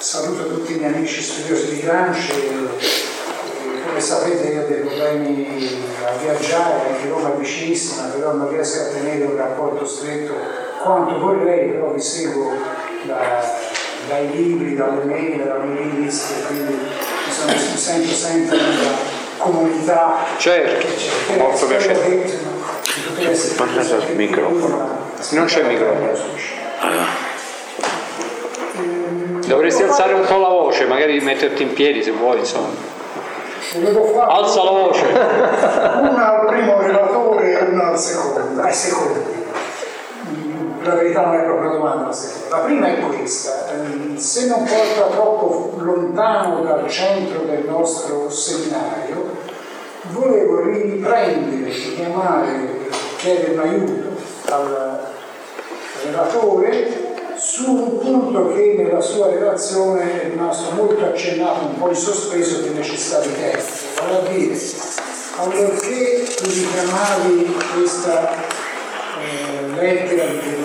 Saluto tutti i miei amici studiosi di Gramsci. Come sapete io ho dei problemi a viaggiare, anche Roma è vicinissima, però non riesco a tenere un rapporto stretto quanto vorrei, però vi seguo dai libri, dalle mail, dalle mail-list, quindi mi sento sempre nella comunità. Certo, molto piacere. Mancato il microfono. Non c'è il microfono. Dovresti alzare un po' la voce, magari metterti in piedi se vuoi, insomma. Alza la voce. Una al primo relatore e una al secondo. La verità non è proprio una domanda la seconda. La prima è questa: se non porta troppo lontano dal centro del nostro seminario, volevo riprendere, chiedere un aiuto al relatore su un punto che nella sua relazione è rimasto molto accennato, un po' in sospeso per necessità di tempo. Vale a dire, allorché tu richiamavi questa lettera della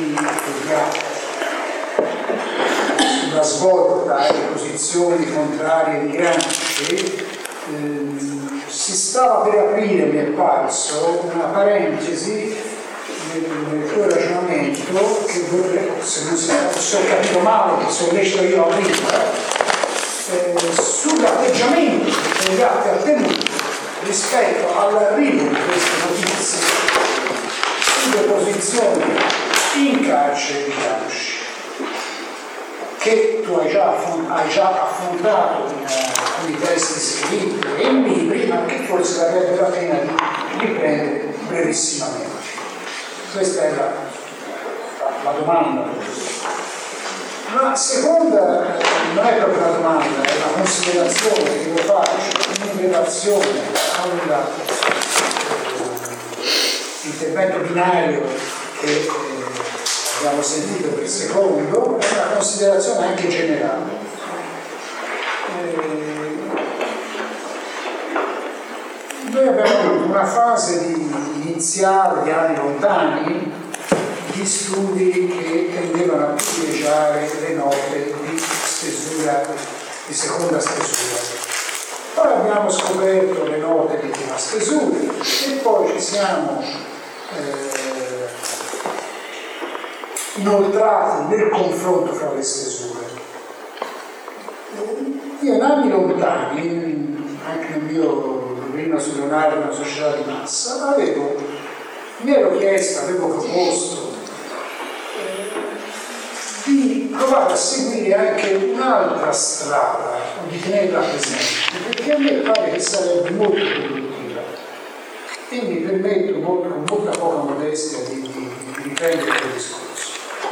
sulla svolta e posizioni contrarie di Gramsci, si stava per aprire, mi è parso, una parentesi nel tuo ragionamento che vorrei, se ho capito male, se ho lecito io a sull'atteggiamento che gli atti ha tenuto rispetto all'arrivo di queste notizie sulle posizioni in carcere di Gramsci, che tu hai già affrontato in alcuni testi scritti e in libri, ma che forse varrebbe la pena di riprendere brevissimamente. Questa è la domanda. La seconda non è proprio una domanda, è una considerazione che io faccio in relazione all'intervento binario che abbiamo sentito per secondo, è una considerazione anche generale. Noi abbiamo avuto una fase iniziale di anni lontani di studi che tendevano a privilegiare le note di stesura, di seconda stesura. Poi abbiamo scoperto le note di prima stesura e poi ci siamo inoltrati nel confronto fra le stesure. Io in anni lontani, anche nel mio librino su Leonardo, una società di massa, mi ero chiesto, avevo proposto di provare a seguire anche un'altra strada, di tenerla presente, perché a me pare che sarebbe molto produttiva e mi permetto con molta poca modestia di riprendere quel discorso.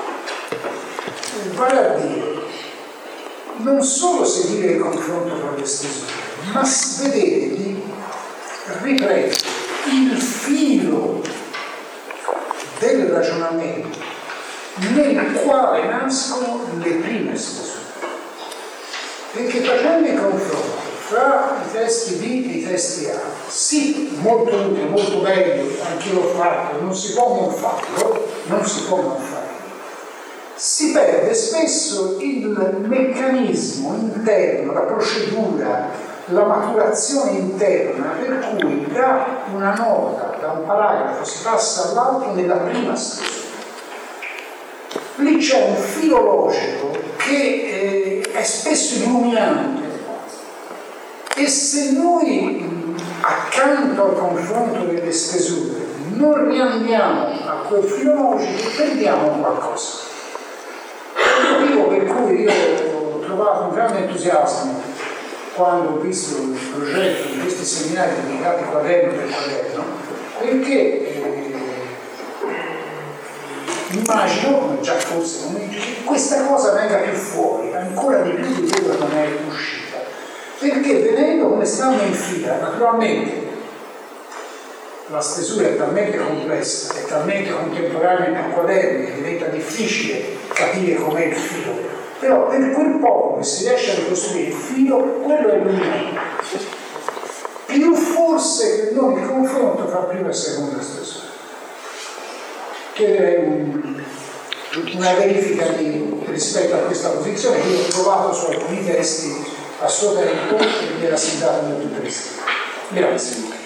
Vale a dire, non solo seguire il confronto tra le stesure, ma vedere di riprendere il filo del ragionamento nel quale nascono le prime stesure. Perché facendo il confronto fra i testi B e i testi A, sì, molto utile, molto bello, anche l'ho fatto, non si può non farlo, si perde spesso il meccanismo interno, la procedura, la maturazione interna, per cui da una nota, da un paragrafo si passa all'altro nella prima stesura. Lì c'è un filo logico che è spesso illuminante e se noi accanto al confronto delle stesure non riandiamo a quel filo logico perdiamo qualcosa. È il motivo per cui io ho trovato un grande entusiasmo quando ho visto il progetto di questi seminari dedicati quaderno per quaderno, perché immagino, come già forse che questa cosa venga più fuori, ancora di più di quello che non è uscita, perché vedendo come stanno in fila, naturalmente la stesura è talmente complessa, è talmente contemporanea in più quaderni che diventa difficile capire com'è il filo, però per quel poco che si riesce a ricostruire il filo, quello è illuminante. Più forse che non il confronto fra prima e seconda stesura. Chiederei una verifica rispetto a questa posizione che io ho trovato su alcuni testi a suo tempo e mi era sembrato molto interessante. Grazie.